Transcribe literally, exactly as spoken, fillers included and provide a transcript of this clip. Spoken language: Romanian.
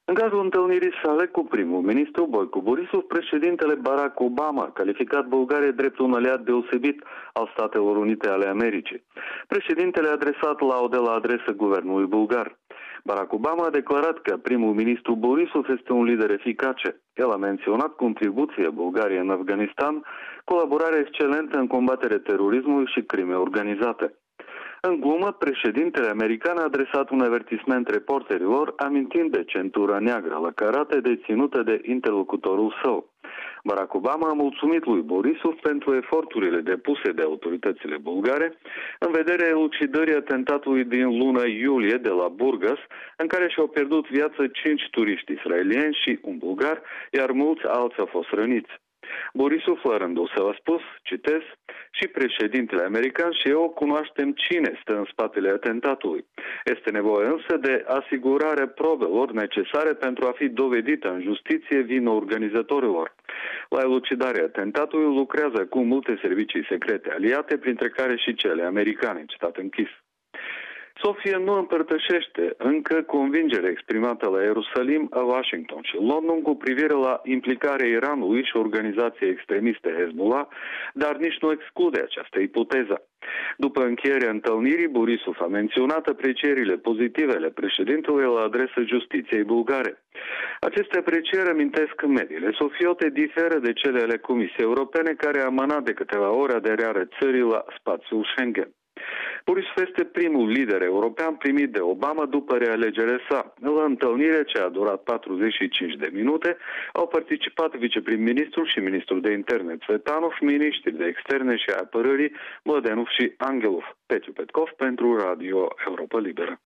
În cazul întâlnirii sale cu primul ministru Boico Borisov, președintele Barack Obama a calificat Bulgaria drept un aliat deosebit al Statelor Unite ale Americii. Președintele a adresat laude la adresa guvernului bulgar. Barack Obama a declarat că primul ministru Borisov este un lider eficace. El a menționat contribuția Bulgariei în Afganistan, colaborarea excelentă în combaterea terorismului și crime organizate. În glumă, președintele american a adresat un avertisment reporterilor, amintind de centura neagră la karate deținută de interlocutorul său. Barack Obama a mulțumit lui Borisov pentru eforturile depuse de autoritățile bulgare în vederea elucidării atentatului din luna iulie de la Burgas, în care și-au pierdut viața cinci turiști israelieni și un bulgar, iar mulți alții au fost răniți. Borisov, la rândul său, a spus, citez, și președintele american și eu cunoaștem cine stă în spatele atentatului. Este nevoie însă de asigurarea probelor necesare pentru a fi dovedită în justiție vina organizatorilor. La elucidarea atentatului lucrează acum multe servicii secrete aliate, printre care și cele americane, citat închis. Sofia nu împărtășește încă convingerea exprimată la Ierusalim, a Washington și London cu privire la implicarea Iranului și organizației extremiste Hezbollah, dar nici nu exclude această ipoteză. După încheierea întâlnirii, Borisov a menționat aprecierile pozitive ale președintelui la adresa justiției bulgare. Aceste aprecieri amintesc mediile sofiote diferă de cele ale Comisiei Europene, care a amânat de câteva ore aderarea țării la spațiul Schengen. Borisov este primul lider european primit de Obama după realegerea sa. La întâlnire, ce a durat patruzeci și cinci de minute, au participat viceprim-ministrul și ministrul de interne Tsvetanov, miniștrii de externe și apărării Mladenov și Angelov. Petru Petkov pentru Radio Europa Liberă.